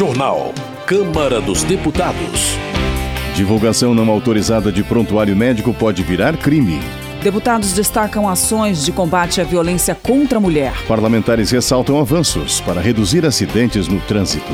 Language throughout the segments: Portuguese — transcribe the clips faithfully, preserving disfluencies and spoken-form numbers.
Jornal. Câmara dos Deputados. Divulgação não autorizada de prontuário médico pode virar crime. Deputados destacam ações de combate à violência contra a mulher. Parlamentares ressaltam avanços para reduzir acidentes no trânsito.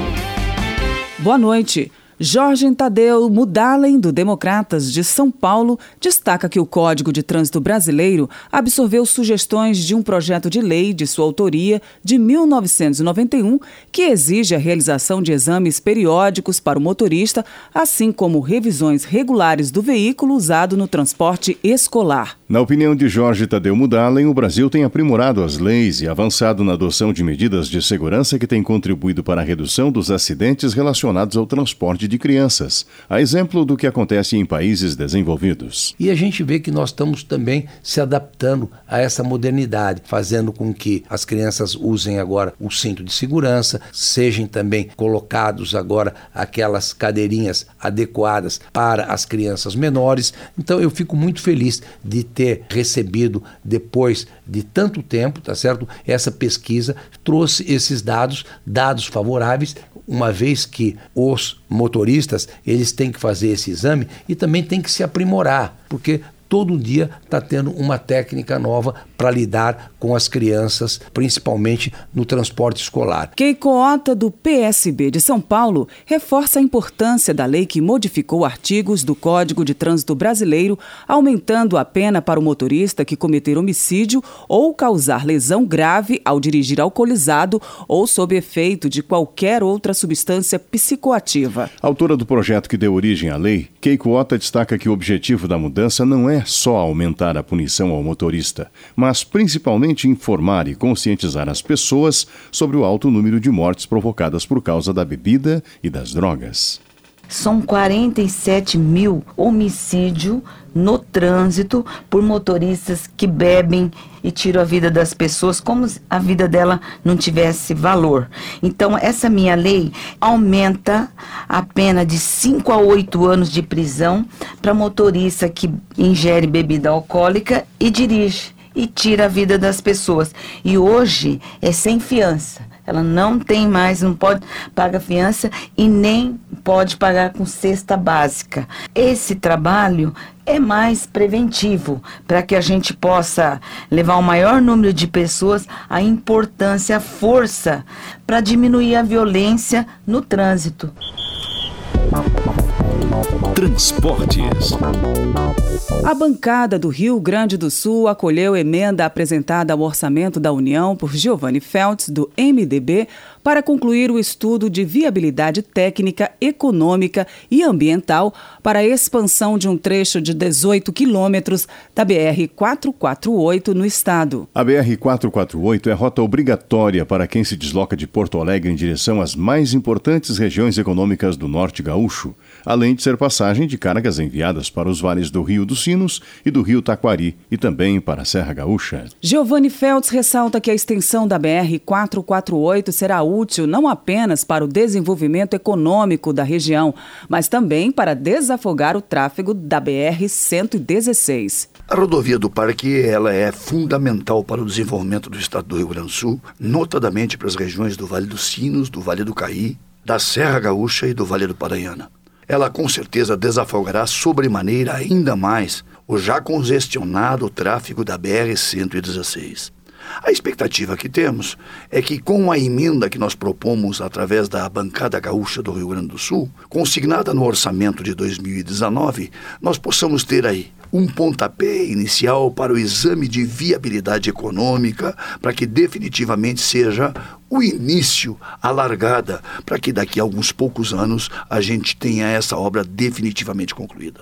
Boa noite. Jorge Tadeu Mudalen, do Democratas de São Paulo, destaca que o Código de Trânsito Brasileiro absorveu sugestões de um projeto de lei de sua autoria de mil novecentos e noventa e um, que exige a realização de exames periódicos para o motorista, assim como revisões regulares do veículo usado no transporte escolar. Na opinião de Jorge Tadeu Mudalen, o Brasil tem aprimorado as leis e avançado na adoção de medidas de segurança que têm contribuído para a redução dos acidentes relacionados ao transporte de crianças, a exemplo do que acontece em países desenvolvidos. E a gente vê que nós estamos também se adaptando a essa modernidade, fazendo com que as crianças usem agora o cinto de segurança, sejam também colocados agora aquelas cadeirinhas adequadas para as crianças menores. Então eu fico muito feliz de ter recebido, depois de tanto tempo, tá certo? Essa pesquisa trouxe esses dados, dados favoráveis, uma vez que os motoristas, eles têm que fazer esse exame e também têm que se aprimorar, porque todo dia está tendo uma técnica nova para lidar com as crianças, principalmente no transporte escolar. Keiko Ota, do P S B de São Paulo, reforça a importância da lei que modificou artigos do Código de Trânsito Brasileiro, aumentando a pena para o motorista que cometer homicídio ou causar lesão grave ao dirigir alcoolizado ou sob efeito de qualquer outra substância psicoativa. Autora do projeto que deu origem à lei, Keiko Ota destaca que o objetivo da mudança não é só aumentar a punição ao motorista, mas principalmente informar e conscientizar as pessoas sobre o alto número de mortes provocadas por causa da bebida e das drogas. São quarenta e sete mil homicídios no trânsito por motoristas que bebem e tiram a vida das pessoas como se a vida dela não tivesse valor. Então, essa minha lei aumenta a pena de cinco a oito anos de prisão para motorista que ingere bebida alcoólica e dirige e tira a vida das pessoas. E hoje é sem fiança. Ela não tem mais, não pode pagar fiança e nem pode pagar com cesta básica. Esse trabalho é mais preventivo, para que a gente possa levar o maior número de pessoas à importância, à força, para diminuir a violência no trânsito. Transportes. A bancada do Rio Grande do Sul acolheu emenda apresentada ao orçamento da União por Giovanni Feltz, do M D B, para concluir o estudo de viabilidade técnica, econômica e ambiental para a expansão de um trecho de dezoito quilômetros da B R quatrocentos e quarenta e oito no estado. A B R quatrocentos e quarenta e oito é rota obrigatória para quem se desloca de Porto Alegre em direção às mais importantes regiões econômicas do norte gaúcho, além de ser passagem de cargas enviadas para os vales do Rio dos Sinos e do Rio Taquari e também para a Serra Gaúcha. Giovanni Feltz ressalta que a extensão da B R quatrocentos e quarenta e oito será útil não apenas para o desenvolvimento econômico da região, mas também para desafogar o tráfego da B R cento e dezesseis. A rodovia do Parque ela é fundamental para o desenvolvimento do estado do Rio Grande do Sul, notadamente para as regiões do Vale dos Sinos, do Vale do Caí, da Serra Gaúcha e do Vale do Paranhana. Ela com certeza desafogará sobremaneira ainda mais o já congestionado tráfego da B R cento e dezesseis. A expectativa que temos é que com a emenda que nós propomos através da bancada gaúcha do Rio Grande do Sul, consignada no orçamento de dois mil e dezenove, nós possamos ter aí um pontapé inicial para o exame de viabilidade econômica, para que definitivamente seja o início, a largada, para que daqui a alguns poucos anos a gente tenha essa obra definitivamente concluída.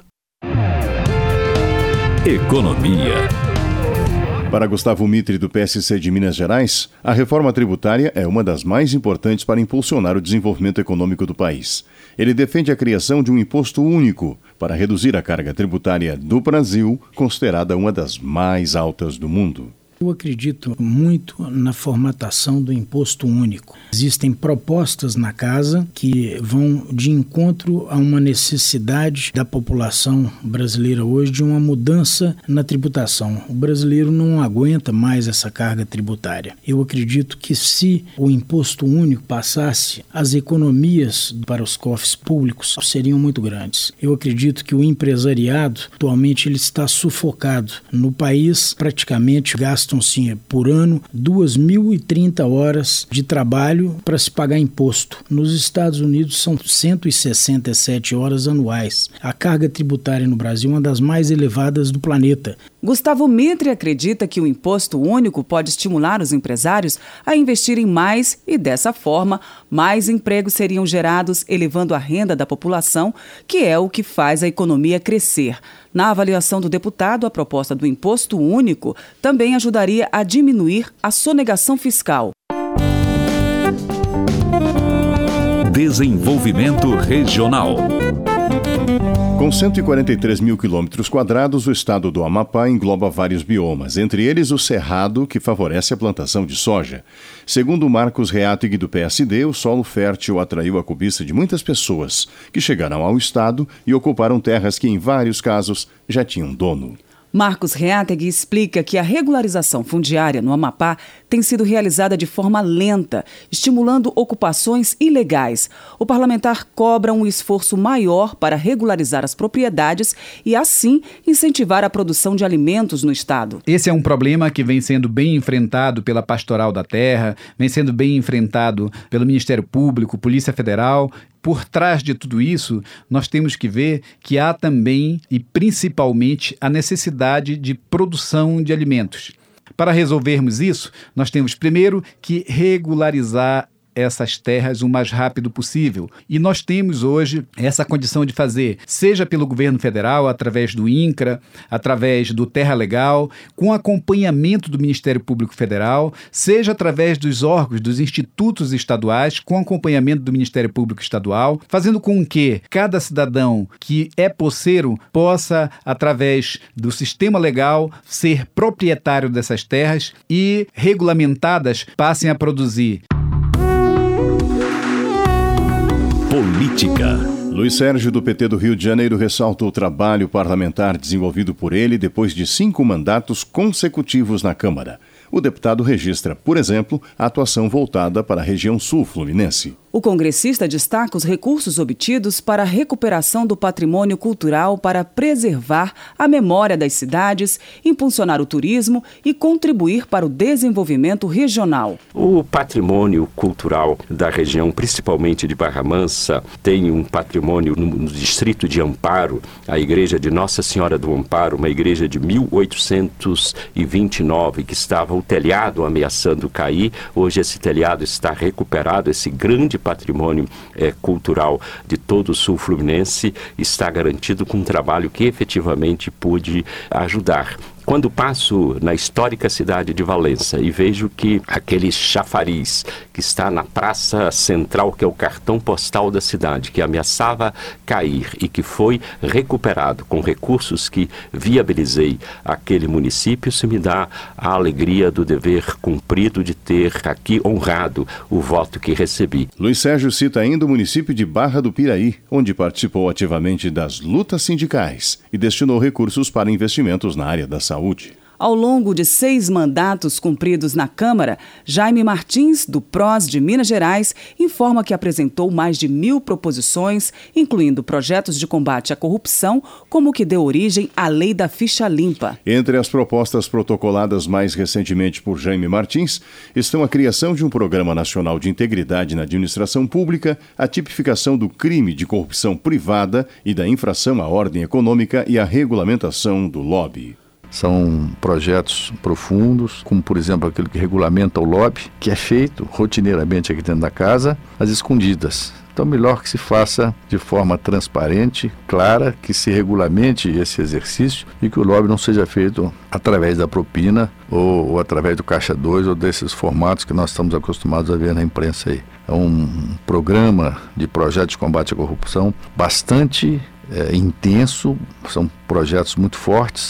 Economia. Para Gustavo Mitre, do P S C de Minas Gerais, a reforma tributária é uma das mais importantes para impulsionar o desenvolvimento econômico do país. Ele defende a criação de um imposto único para reduzir a carga tributária do Brasil, considerada uma das mais altas do mundo. Eu acredito muito na formatação do imposto único. Existem propostas na casa que vão de encontro a uma necessidade da população brasileira hoje de uma mudança na tributação. O brasileiro não aguenta mais essa carga tributária. Eu acredito que se o imposto único passasse, as economias para os cofres públicos seriam muito grandes. Eu acredito que o empresariado, atualmente, ele está sufocado. No país, praticamente gasta Gastam-se por ano duas mil e trinta horas de trabalho para se pagar imposto. Nos Estados Unidos são cento e sessenta e sete horas anuais. A carga tributária no Brasil é uma das mais elevadas do planeta. Gustavo Mitre acredita que o imposto único pode estimular os empresários a investirem mais e, dessa forma, mais empregos seriam gerados, elevando a renda da população, que é o que faz a economia crescer. Na avaliação do deputado, a proposta do imposto único também ajudaria a diminuir a sonegação fiscal. Desenvolvimento regional. Com cento e quarenta e três mil quilômetros quadrados, o estado do Amapá engloba vários biomas, entre eles o cerrado, que favorece a plantação de soja. Segundo Marcos Reateg, do P S D, o solo fértil atraiu a cobiça de muitas pessoas, que chegaram ao estado e ocuparam terras que, em vários casos, já tinham dono. Marcos Reateg explica que a regularização fundiária no Amapá tem sido realizada de forma lenta, estimulando ocupações ilegais. O parlamentar cobra um esforço maior para regularizar as propriedades e, assim, incentivar a produção de alimentos no estado. Esse é um problema que vem sendo bem enfrentado pela Pastoral da Terra, vem sendo bem enfrentado pelo Ministério Público, Polícia Federal. Por trás de tudo isso, nós temos que ver que há também e principalmente a necessidade de produção de alimentos. Para resolvermos isso, nós temos primeiro que regularizar essas terras o mais rápido possível. E nós temos hoje essa condição de fazer, seja pelo governo federal, através do INCRA, através do Terra Legal, com acompanhamento do Ministério Público Federal, seja através dos órgãos, dos institutos estaduais, com acompanhamento do Ministério Público Estadual, fazendo com que cada cidadão que é posseiro possa, através do sistema legal, ser proprietário dessas terras e, regulamentadas, passem a produzir. Política. Luiz Sérgio, do P T do Rio de Janeiro, ressalta o trabalho parlamentar desenvolvido por ele depois de cinco mandatos consecutivos na Câmara. O deputado registra, por exemplo, a atuação voltada para a região sul fluminense. O congressista destaca os recursos obtidos para a recuperação do patrimônio cultural para preservar a memória das cidades, impulsionar o turismo e contribuir para o desenvolvimento regional. O patrimônio cultural da região, principalmente de Barra Mansa, tem um patrimônio no, no distrito de Amparo, a igreja de Nossa Senhora do Amparo, uma igreja de mil oitocentos e vinte e nove, que estava o telhado ameaçando cair. Hoje esse telhado está recuperado, esse grande patrimônio é, cultural de todo o sul fluminense está garantido com um trabalho que efetivamente pude ajudar. Quando passo na histórica cidade de Valença e vejo que aquele chafariz que está na praça central, que é o cartão postal da cidade, que ameaçava cair e que foi recuperado com recursos que viabilizei aquele município, isso me dá a alegria do dever cumprido de ter aqui honrado o voto que recebi. Luiz Sérgio cita ainda o município de Barra do Piraí, onde participou ativamente das lutas sindicais e destinou recursos para investimentos na área da saúde. Saúde. Ao longo de seis mandatos cumpridos na Câmara, Jaime Martins, do P R O S de Minas Gerais, informa que apresentou mais de mil proposições, incluindo projetos de combate à corrupção, como o que deu origem à Lei da Ficha Limpa. Entre as propostas protocoladas mais recentemente por Jaime Martins estão a criação de um Programa Nacional de Integridade na Administração Pública, a tipificação do crime de corrupção privada e da infração à ordem econômica e a regulamentação do lobby. São projetos profundos, como por exemplo aquele que regulamenta o lobby, que é feito rotineiramente aqui dentro da casa, às escondidas. Então melhor que se faça de forma transparente, clara, que se regulamente esse exercício e que o lobby não seja feito através da propina ou, ou através do Caixa dois ou desses formatos que nós estamos acostumados a ver na imprensa aí. É um programa de projeto de combate à corrupção bastante é, intenso, são projetos muito fortes,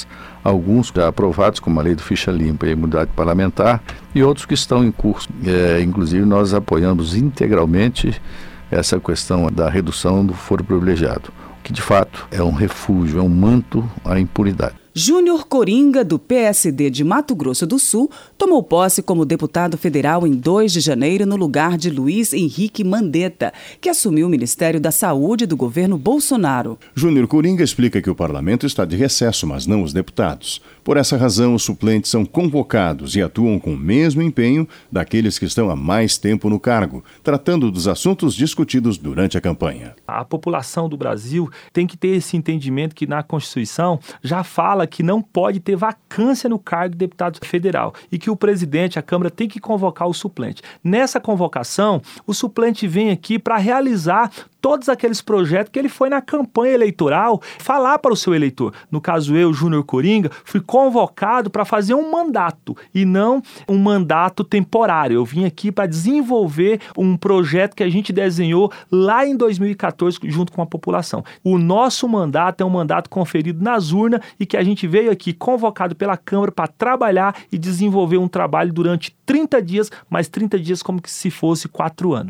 alguns já aprovados, como a lei do ficha limpa e imunidade parlamentar, e outros que estão em curso. É, inclusive, nós apoiamos integralmente essa questão da redução do foro privilegiado, que de fato é um refúgio, é um manto à impunidade. Júnior Coringa, do P S D de Mato Grosso do Sul, tomou posse como deputado federal em dois de janeiro no lugar de Luiz Henrique Mandetta, que assumiu o Ministério da Saúde do governo Bolsonaro. Júnior Coringa explica que o parlamento está de recesso, mas não os deputados. Por essa razão, os suplentes são convocados e atuam com o mesmo empenho daqueles que estão há mais tempo no cargo, tratando dos assuntos discutidos durante a campanha. A população do Brasil tem que ter esse entendimento que na Constituição já fala que não pode ter vacância no cargo de deputado federal e que o presidente, a Câmara, tem que convocar o suplente. Nessa convocação, o suplente vem aqui para realizar todos aqueles projetos que ele foi na campanha eleitoral falar para o seu eleitor. No caso eu, Júnior Coringa, fui convocado para fazer um mandato e não um mandato temporário. Eu vim aqui para desenvolver um projeto que a gente desenhou lá em dois mil e quatorze junto com a população. O nosso mandato é um mandato conferido nas urnas e que a gente veio aqui convocado pela Câmara para trabalhar e desenvolver um trabalho durante trinta dias, mas trinta dias como se fosse quatro anos.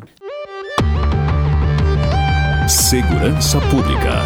Segurança Pública.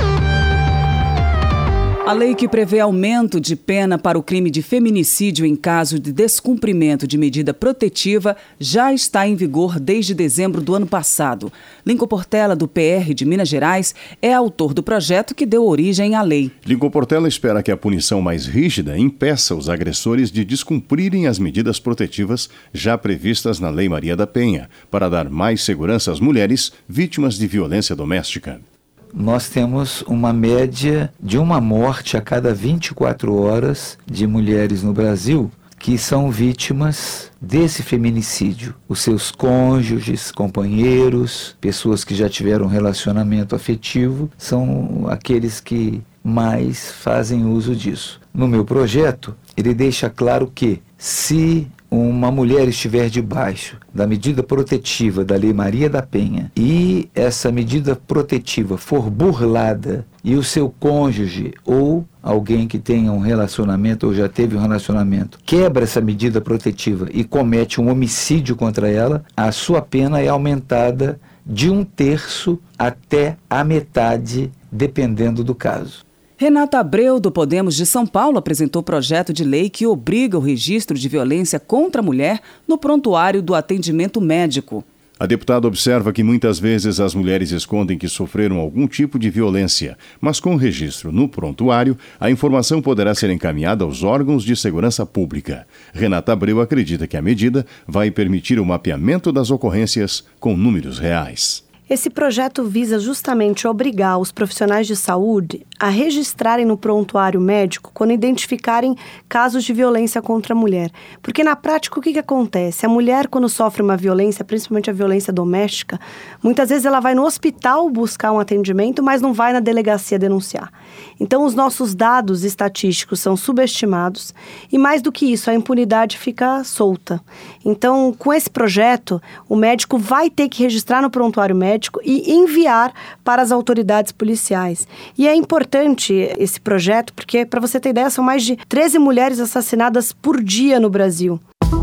A lei que prevê aumento de pena para o crime de feminicídio em caso de descumprimento de medida protetiva já está em vigor desde dezembro do ano passado. Lincoln Portela, do P R de Minas Gerais, é autor do projeto que deu origem à lei. Lincoln Portela espera que a punição mais rígida impeça os agressores de descumprirem as medidas protetivas já previstas na Lei Maria da Penha, para dar mais segurança às mulheres vítimas de violência doméstica. Nós temos uma média de uma morte a cada vinte e quatro horas de mulheres no Brasil que são vítimas desse feminicídio. Os seus cônjuges, companheiros, pessoas que já tiveram um relacionamento afetivo, são aqueles que mais fazem uso disso. No meu projeto, ele deixa claro que se uma mulher estiver debaixo da medida protetiva da Lei Maria da Penha e essa medida protetiva for burlada e o seu cônjuge ou alguém que tenha um relacionamento ou já teve um relacionamento quebra essa medida protetiva e comete um homicídio contra ela, a sua pena é aumentada de um terço até a metade, dependendo do caso. Renata Abreu, do Podemos de São Paulo, apresentou projeto de lei que obriga o registro de violência contra a mulher no prontuário do atendimento médico. A deputada observa que muitas vezes as mulheres escondem que sofreram algum tipo de violência, mas com o registro no prontuário, a informação poderá ser encaminhada aos órgãos de segurança pública. Renata Abreu acredita que a medida vai permitir o mapeamento das ocorrências com números reais. Esse projeto visa justamente obrigar os profissionais de saúde a registrarem no prontuário médico quando identificarem casos de violência contra a mulher. Porque na prática o que, que acontece? A mulher, quando sofre uma violência, principalmente a violência doméstica, muitas vezes ela vai no hospital buscar um atendimento, mas não vai na delegacia denunciar. Então os nossos dados estatísticos são subestimados e mais do que isso, a impunidade fica solta. Então com esse projeto, o médico vai ter que registrar no prontuário médico e enviar para as autoridades policiais. E é importante esse projeto porque, para você ter ideia, são mais de treze mulheres assassinadas por dia no Brasil.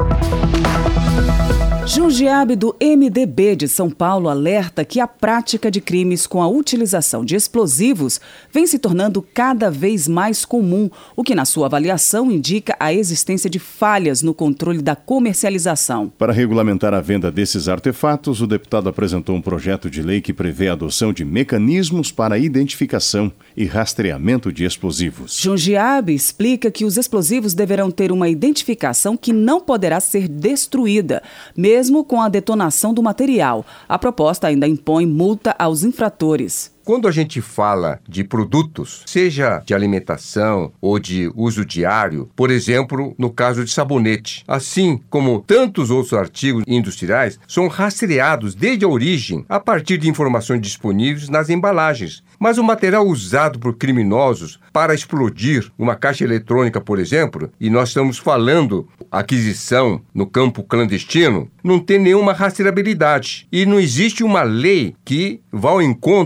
Jundiabe, do M D B de São Paulo, alerta que a prática de crimes com a utilização de explosivos vem se tornando cada vez mais comum, o que, na sua avaliação, indica a existência de falhas no controle da comercialização. Para regulamentar a venda desses artefatos, o deputado apresentou um projeto de lei que prevê a adoção de mecanismos para a identificação e rastreamento de explosivos. Jundiabe explica que os explosivos deverão ter uma identificação que não poderá ser destruída, mesmo mesmo com a detonação do material. A proposta ainda impõe multa aos infratores. Quando a gente fala de produtos, seja de alimentação ou de uso diário, por exemplo, no caso de sabonete, assim como tantos outros artigos industriais, são rastreados desde a origem a partir de informações disponíveis nas embalagens. Mas o material usado por criminosos para explodir uma caixa eletrônica, por exemplo, e nós estamos falando aquisição no campo clandestino, não tem nenhuma rastreabilidade. E não existe uma lei que vá ao encontro dessa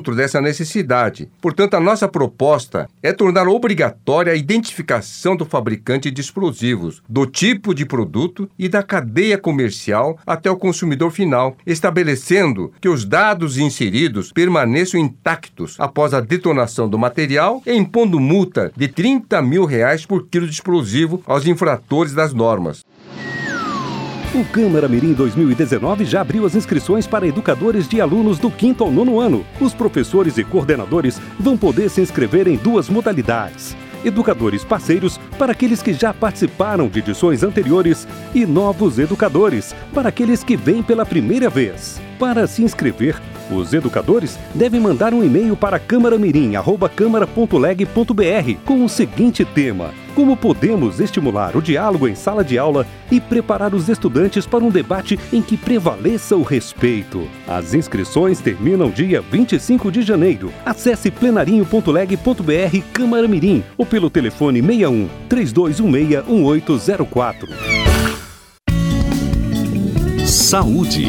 necessidade. Portanto, a nossa proposta é tornar obrigatória a identificação do fabricante de explosivos, do tipo de produto e da cadeia comercial até o consumidor final, estabelecendo que os dados inseridos permaneçam intactos após a detonação do material e impondo multa de trinta mil reais por quilo de explosivo aos infratores das normas. O Câmara Mirim dois mil e dezenove já abriu as inscrições para educadores de alunos do quinto ao nono ano. Os professores e coordenadores vão poder se inscrever em duas modalidades: educadores parceiros para aqueles que já participaram de edições anteriores e novos educadores para aqueles que vêm pela primeira vez. Para se inscrever, os educadores devem mandar um e-mail para câmaramirim arroba câmara ponto leg ponto br com o seguinte tema: como podemos estimular o diálogo em sala de aula e preparar os estudantes para um debate em que prevaleça o respeito. As inscrições terminam dia vinte e cinco de janeiro. Acesse plenarinho ponto leg ponto br Câmara Mirim ou pelo telefone seis um, três dois um seis, um oito zero quatro. Saúde.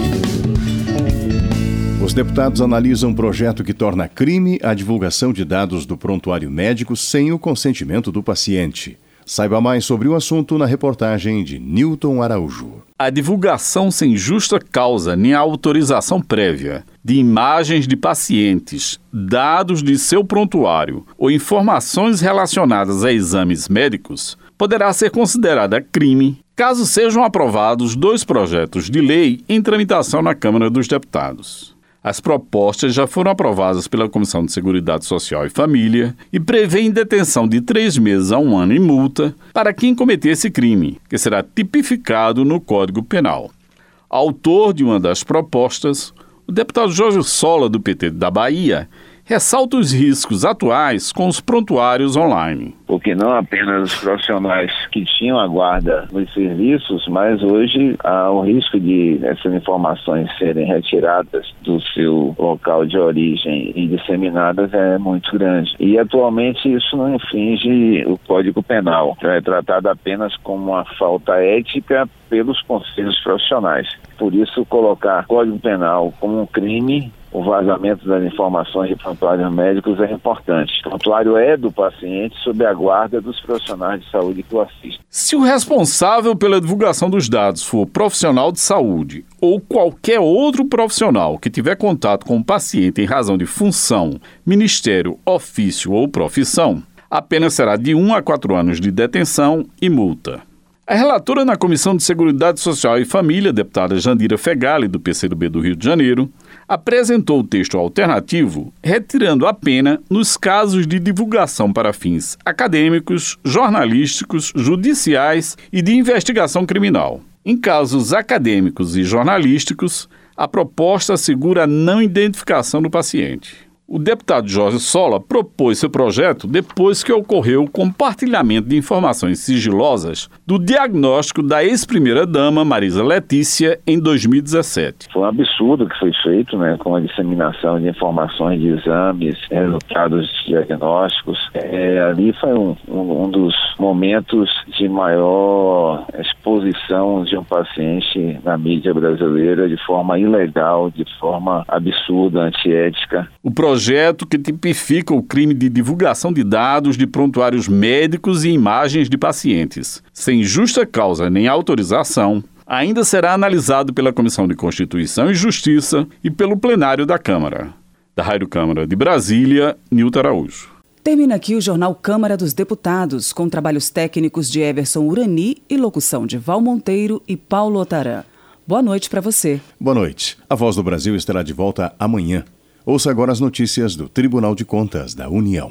Os deputados analisam um projeto que torna crime a divulgação de dados do prontuário médico sem o consentimento do paciente. Saiba mais sobre o assunto na reportagem de Newton Araújo. A divulgação sem justa causa nem autorização prévia de imagens de pacientes, dados de seu prontuário ou informações relacionadas a exames médicos poderá ser considerada crime caso sejam aprovados dois projetos de lei em tramitação na Câmara dos Deputados. As propostas já foram aprovadas pela Comissão de Seguridade Social e Família e prevêem detenção de três meses a um ano e multa para quem cometer esse crime, que será tipificado no Código Penal. Autor de uma das propostas, o deputado Jorge Sola, do P T da Bahia, ressalta os riscos atuais com os prontuários online. Porque não apenas os profissionais que tinham a guarda nos serviços, mas hoje há o risco de essas informações serem retiradas do seu local de origem e disseminadas é muito grande. E atualmente isso não infringe o Código Penal. Então é tratado apenas como uma falta ética pelos conselhos profissionais. Por isso, colocar Código Penal como um crime, o vazamento das informações de prontuários médicos é importante. O prontuário é do paciente sob a guarda dos profissionais de saúde que o assistem. Se o responsável pela divulgação dos dados for profissional de saúde ou qualquer outro profissional que tiver contato com o paciente em razão de função, ministério, ofício ou profissão, a pena será de um a quatro anos de detenção e multa. A relatora na Comissão de Seguridade Social e Família, deputada Jandira Fegali, do P C do B do Rio de Janeiro, apresentou o texto alternativo, retirando a pena nos casos de divulgação para fins acadêmicos, jornalísticos, judiciais e de investigação criminal. Em casos acadêmicos e jornalísticos, a proposta assegura a não identificação do paciente. O deputado Jorge Sola propôs seu projeto depois que ocorreu o compartilhamento de informações sigilosas do diagnóstico da ex-primeira-dama Marisa Letícia em dois mil e dezessete. Foi um absurdo que foi feito, né, com a disseminação de informações de exames, resultados diagnósticos. É, ali foi um, um, um dos momentos de maior exposição de um paciente na mídia brasileira de forma ilegal, de forma absurda, antiética. O projeto que tipifica o crime de divulgação de dados de prontuários médicos e imagens de pacientes, sem justa causa nem autorização, ainda será analisado pela Comissão de Constituição e Justiça e pelo plenário da Câmara. Da Rádio Câmara de Brasília, Nilton Araújo. Termina aqui o Jornal Câmara dos Deputados, com trabalhos técnicos de Everson Urani e locução de Val Monteiro e Paulo Otaran. Boa noite para você. Boa noite. A Voz do Brasil estará de volta amanhã. Ouça agora as notícias do Tribunal de Contas da União.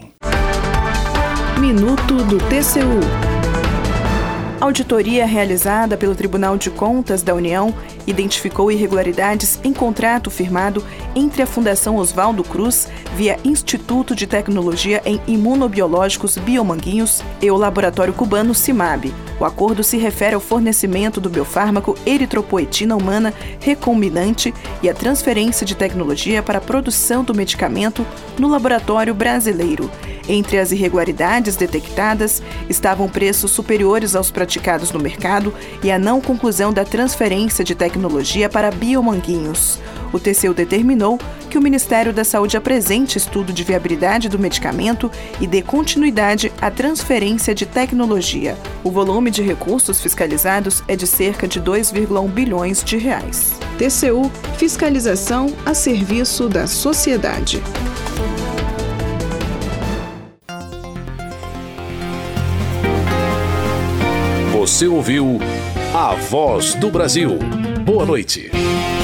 Minuto do T C U. Auditoria realizada pelo Tribunal de Contas da União identificou irregularidades em contrato firmado entre a Fundação Oswaldo Cruz, via Instituto de Tecnologia em Imunobiológicos Biomanguinhos, e o Laboratório Cubano CIMAB. O acordo se refere ao fornecimento do biofármaco eritropoetina humana recombinante e a transferência de tecnologia para a produção do medicamento no laboratório brasileiro. Entre as irregularidades detectadas estavam preços superiores aos praticados no mercado e a não conclusão da transferência de tecnologia tecnologia para biomanguinhos. O T C U determinou que o Ministério da Saúde apresente estudo de viabilidade do medicamento e dê continuidade à transferência de tecnologia. O volume de recursos fiscalizados é de cerca de dois vírgula um bilhões de reais. T C U, fiscalização a serviço da sociedade. Você ouviu A Voz do Brasil. Boa noite.